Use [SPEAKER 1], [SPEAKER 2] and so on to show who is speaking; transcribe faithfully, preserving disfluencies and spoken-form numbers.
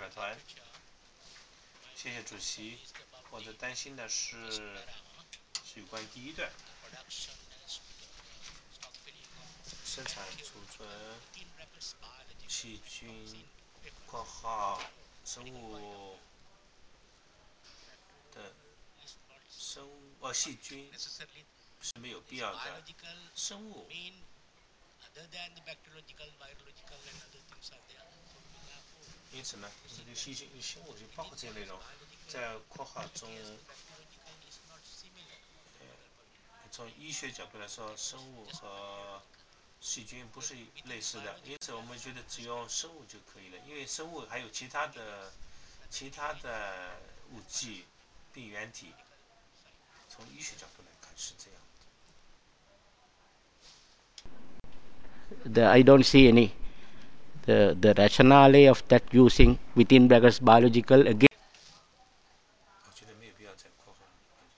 [SPEAKER 1] 买团。谢谢主席。我的担心的是是有关第一段生产、储存、细菌（括号生物的生物哦细菌是没有必要的，生物。因此呢，这个细菌、生物就包括这些内容，在括号中，呃，从医学角度来说，生物和细菌不是类似的，因此我们觉得只用生物就可以了，因为生物还有其他的其他的物质、病原体，从医学角度来看是这样。
[SPEAKER 2] The, I don't see any the the rationale of that using within brackets biological again.
[SPEAKER 1] 我觉得没有必要在括号。